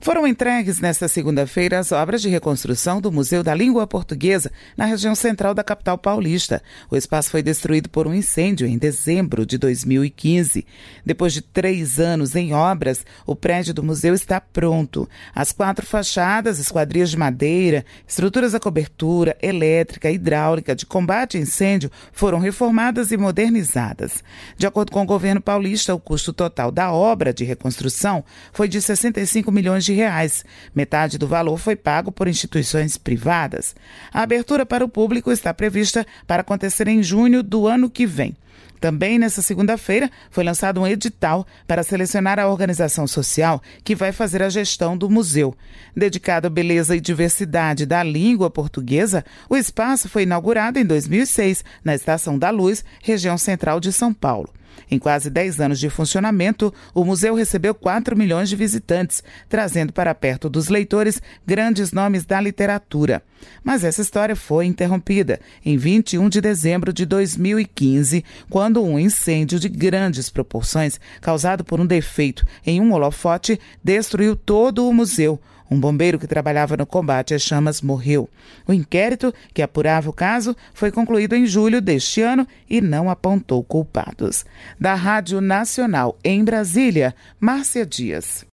Foram entregues nesta segunda-feira as obras de reconstrução do Museu da Língua Portuguesa, na região central da capital paulista. O espaço foi destruído por um incêndio em dezembro de 2015. Depois de 3 anos em obras, o prédio do museu está pronto. As 4 fachadas, esquadrias de madeira, estruturas da cobertura, elétrica, hidráulica, de combate a incêndio foram reformadas e modernizadas. De acordo com o governo paulista, o custo total da obra de reconstrução foi de 65 milhões de reais. Metade do valor foi pago por instituições privadas. A abertura para o público está prevista para acontecer em junho do ano que vem. Também nesta segunda-feira foi lançado um edital para selecionar a organização social que vai fazer a gestão do museu. Dedicado à beleza e diversidade da língua portuguesa, o espaço foi inaugurado em 2006 na Estação da Luz, região central de São Paulo. Em quase 10 anos de funcionamento, o museu recebeu 4 milhões de visitantes, trazendo para perto dos leitores grandes nomes da literatura. Mas essa história foi interrompida em 21 de dezembro de 2015, quando um incêndio de grandes proporções, causado por um defeito em um holofote, destruiu todo o museu. Um bombeiro que trabalhava no combate às chamas morreu. O inquérito, que apurava o caso, foi concluído em julho deste ano e não apontou culpados. Da Rádio Nacional em Brasília, Márcia Dias.